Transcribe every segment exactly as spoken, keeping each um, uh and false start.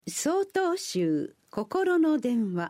曹洞宗心の電話。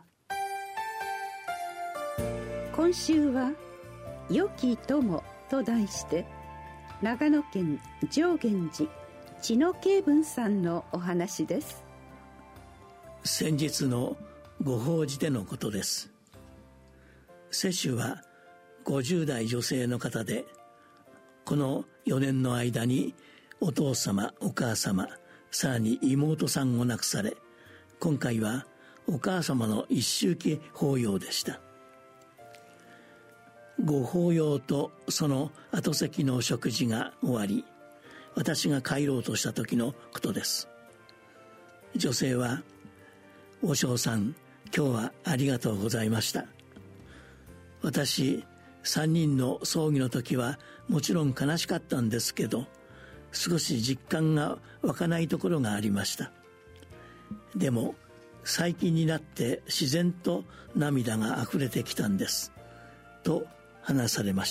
今週は良き友と題して、長野県上元寺知野慶文さんのお話です。 先日のご法事でのことです。施主はごじゅう代女性の方で、このよねんの間にお父様、お母様、さらに妹さんを亡くされ、今回はお母様の一周忌法要でした。ご法要とその後席の食事が終わり、私が帰ろうとした時のことです。女性は、和尚さん、今日はありがとうございました。私、三人の葬儀の時はもちろん悲しかったんですけど、少し実感が湧かないところがありました。でも最近になって自然と涙があふれてきたんですと話されました。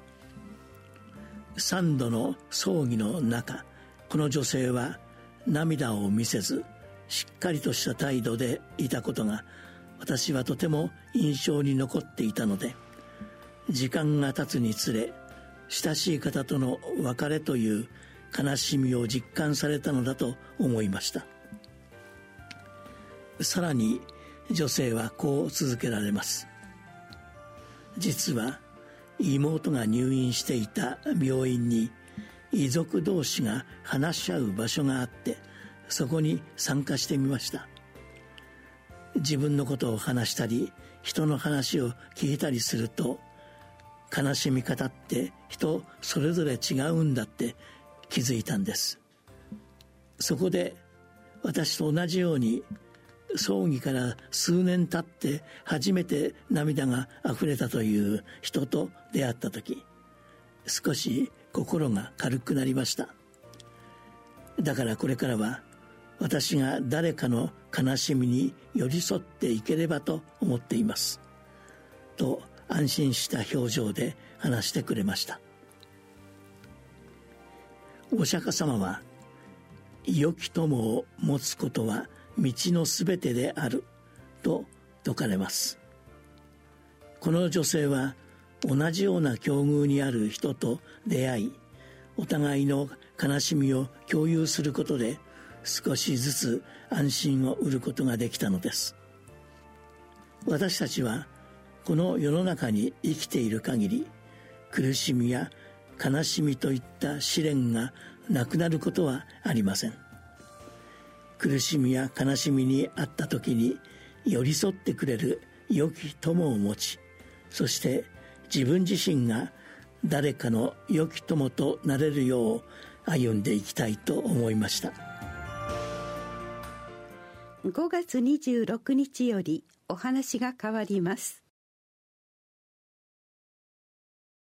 三度の葬儀の中、この女性は涙を見せずしっかりとした態度でいたことが、私はとても印象に残っていたので、時間が経つにつれ親しい方との別れという悲しみを実感されたのだと思いました。さらに女性はこう続けられます。実は妹が入院していた病院に遺族同士が話し合う場所があって、そこに参加してみました。自分のことを話したり、人の話を聞いたりすると、悲しみ方って人それぞれ違うんだって気づいたんです。そこで私と同じように葬儀から数年経って初めて涙があふれたという人と出会った時、少し心が軽くなりました。だからこれからは私が誰かの悲しみに寄り添っていければと思っていますと安心した表情で話してくれました。お釈迦様は、良き友を持つことは道のすべてであると説かれます。この女性は同じような境遇にある人と出会い、お互いの悲しみを共有することで少しずつ安心を得ることができたのです。私たちはこの世の中に生きている限り、苦しみや悲しみといった試練がなくなることはありません。苦しみや悲しみにあった時に寄り添ってくれる良き友を持ち、そして自分自身が誰かの良き友となれるよう歩んでいきたいと思いました。 ごがつにじゅうろくにちよりお話が変わります。